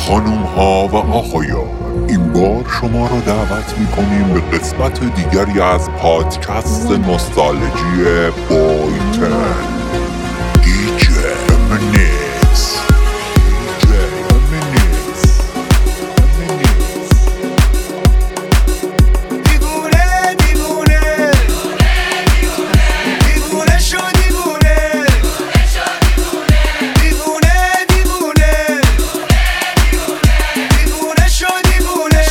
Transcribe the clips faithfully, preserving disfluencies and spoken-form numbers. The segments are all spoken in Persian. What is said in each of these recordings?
خانوم ها و آقایان، این بار شما را دعوت میکنیم به قسمت دیگری از پادکست نوستالژی بایتن. دیجی امنیس دیجی امنیس دیوونه دیوونه دیوونه شو دیوونه دیوونه دیوونه دیوونه شو دیوونه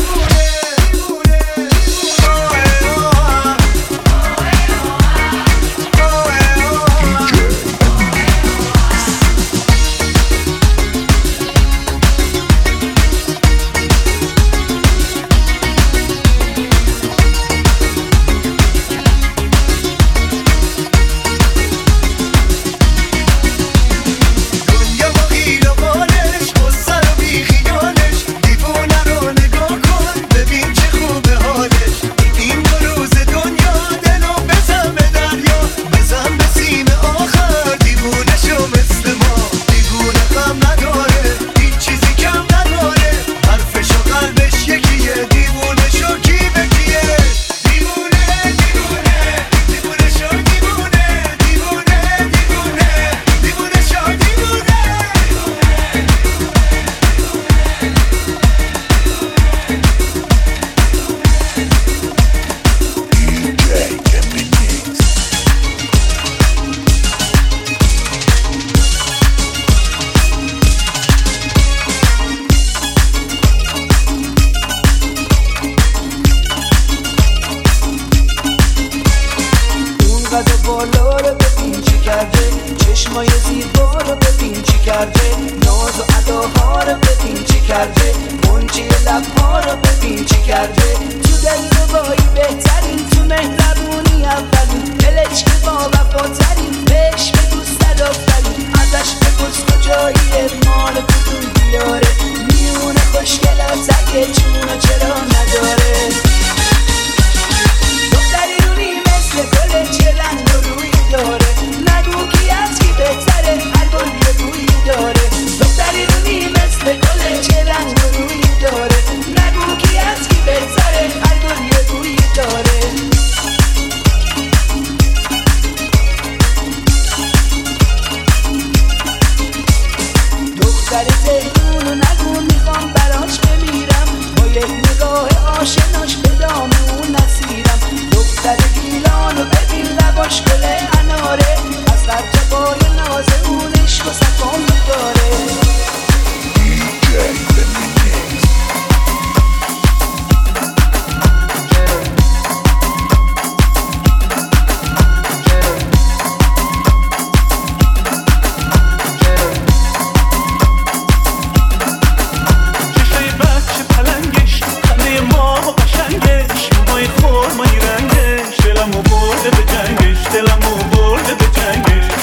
بالا رو ببین چی کرده، چشمای زیبا رو ببین چی کرده، ناز و اداها رو ببین چی کرده، منچی لبها رو ببین چی کرده. تو دلربایی بهترین، تو مهربونی اولین، دلش که با وفاترین، بهش بگو صد آفرین، ازش بپرس کجاییه، مال کدوم دیاره، میونه خوشگلات اگه جونو چرا نداره. دختری رونی مثل گل چه رنگ و روی داره، نگو کی از کی بهتره، هر گل یه بویی داره. دختری رونی مثل گل چه رنگ و روی داره، نگو کی از کی بهتره، هر گل یه بویی داره. دختر زیدونو نگو میخوام براش بمیرم، با یک نگاه آشناش به دام اون نسیرم. دختر گیلانو ببین لباش گل اناره، از لبجبای ناز اون عشق و صفام داره.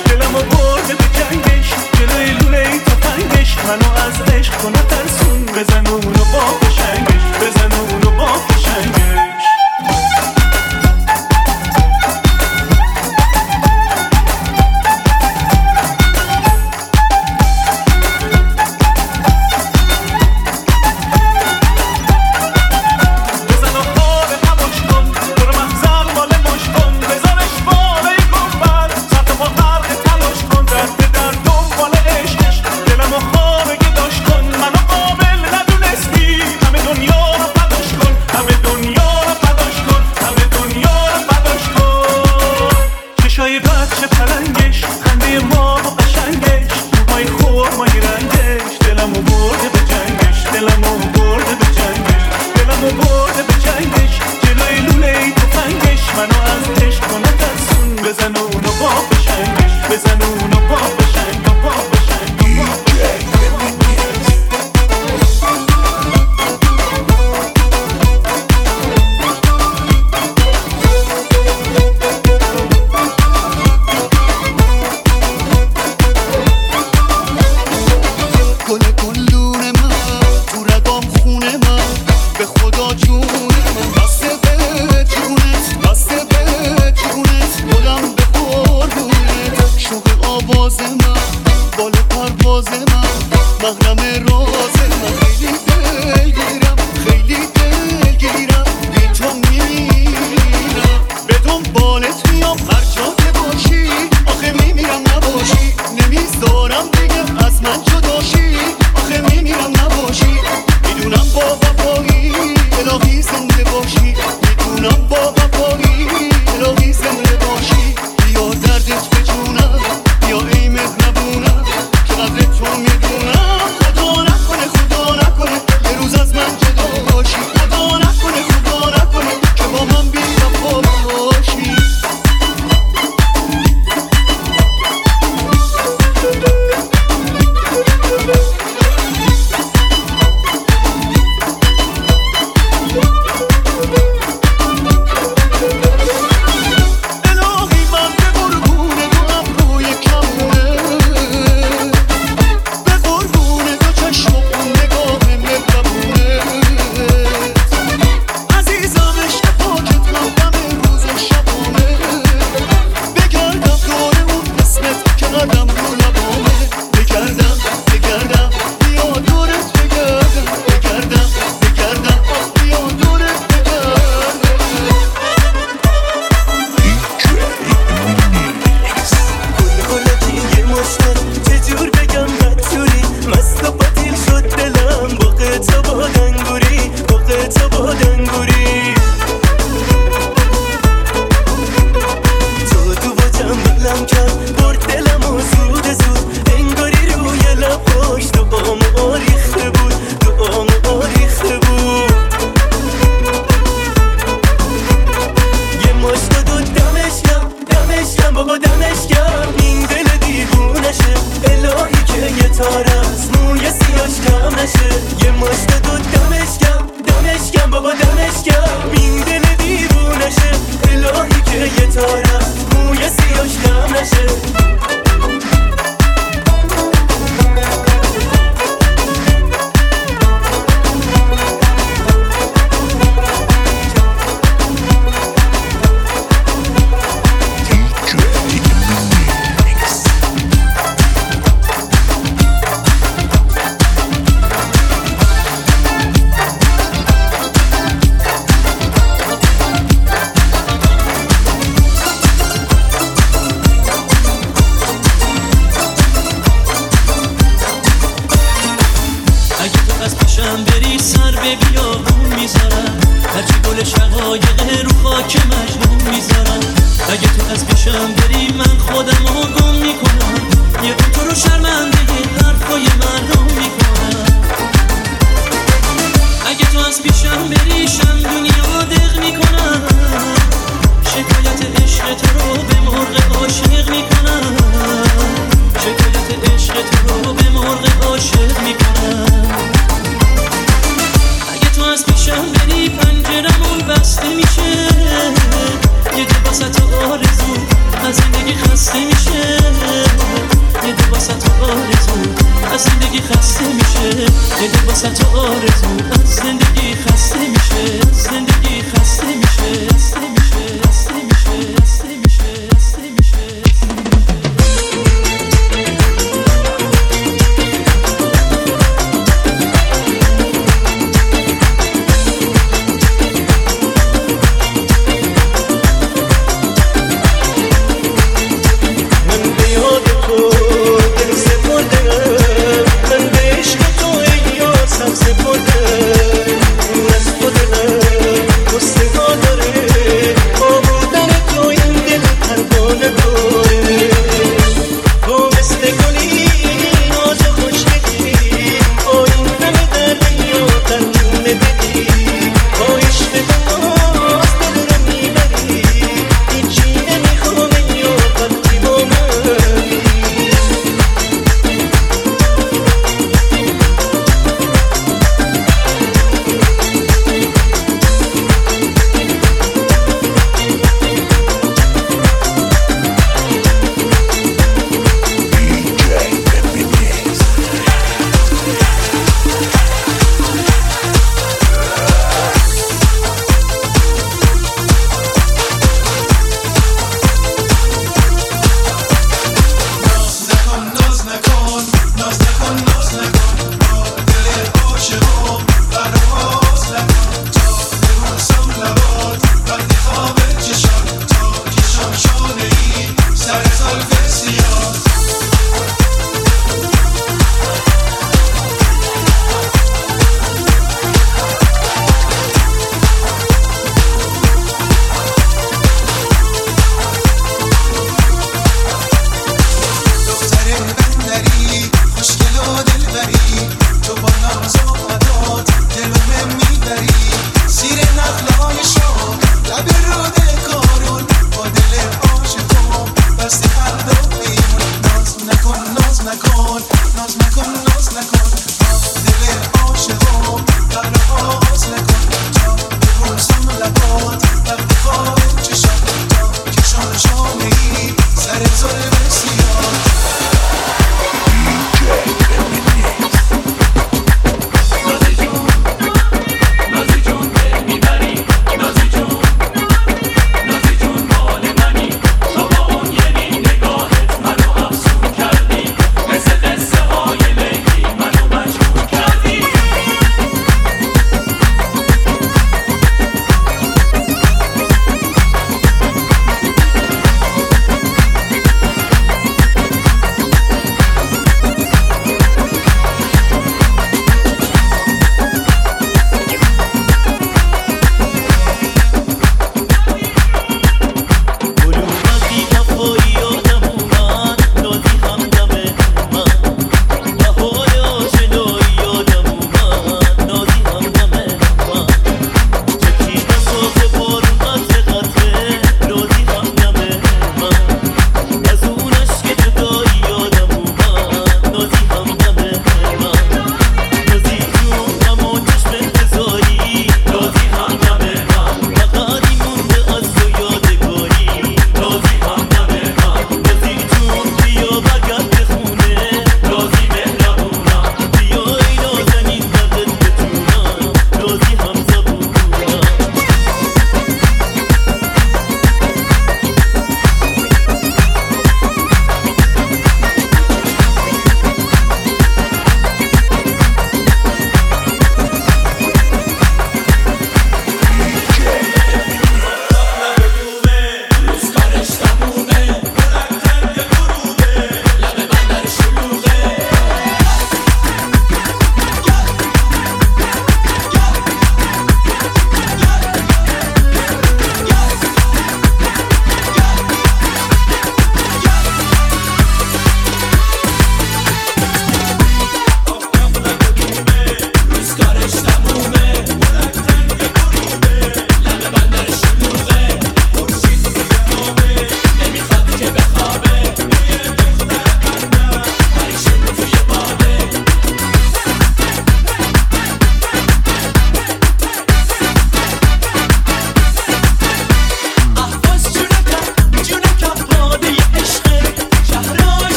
منو از عشق تو نترسون، بذار ستارم موی سیاش کم نشه.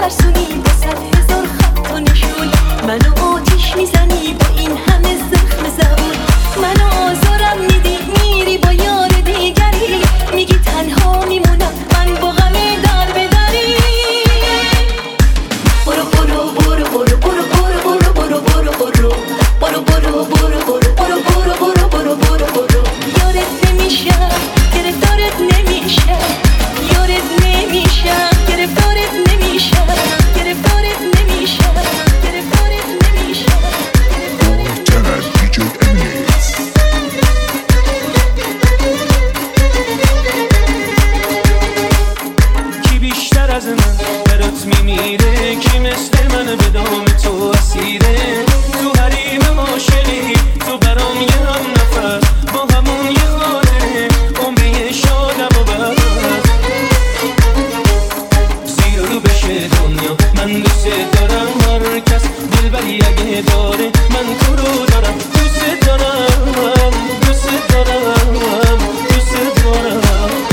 میترسونی با صد هزار خط و نشون، منو آتیش میزنی با این همه زخم زبون، منو آزارم میدی میری با یار دیگری، میگی تنها میمونم من با غمی در بدری. برو برو برو برو برو برو برو برو برو برو برو برو برو برو برو برو برو برو برو یارت نمیشم گرفتارت نمیشم، یارت نمیشم گرفتارت نمیشم، گرفتارت نمیشم گرفتارت نمیشم. دی جی امینیکس. کی بیشتر از من برات میمیره، کی مثل من به دام تو اسیره، تو حریم عاشقی تو برام یه هم نفر، با همون یه خاطره عمری شادم و بر زیر رو بشه دنیا. من دوست دارم هر کس دلبری اگه داره، من تو رو دارم دوست دارم دوست دارم دوست دارم.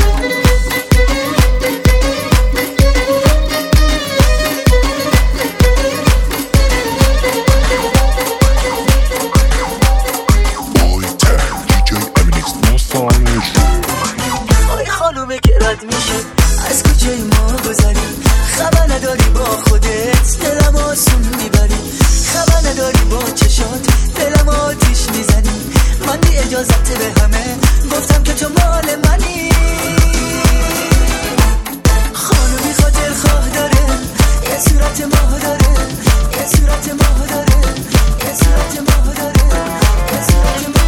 آی خانومه که رد میشه از کوچه ما گذری، خبر نداری با خودت دلم آسون میبری، خبر نداری با چشات دلم آتیش میزنی، من بی اجازت به همه گفتم که تو مال منی. خانومی خاطر خواه داره، یه صورت ماه داره، یه صورت ماه داره، یه صورت ماه داره، یه صورت ماه داره.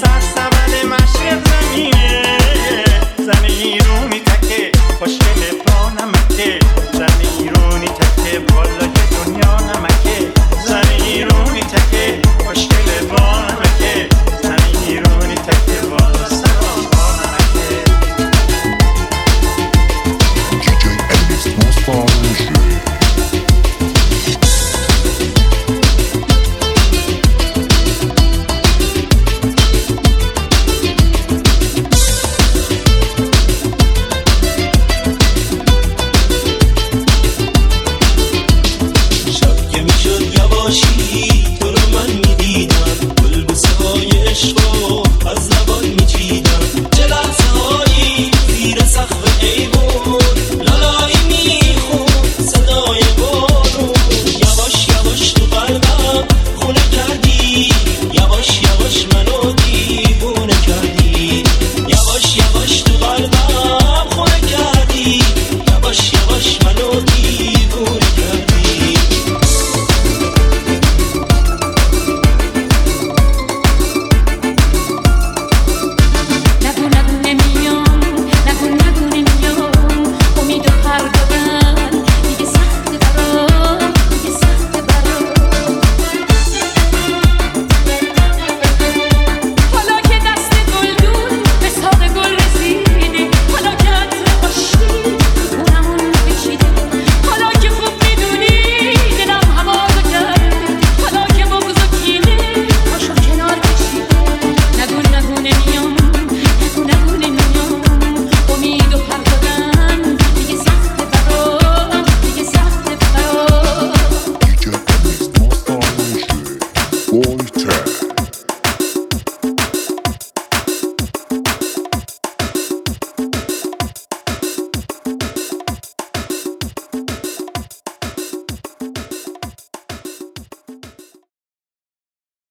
خوشگله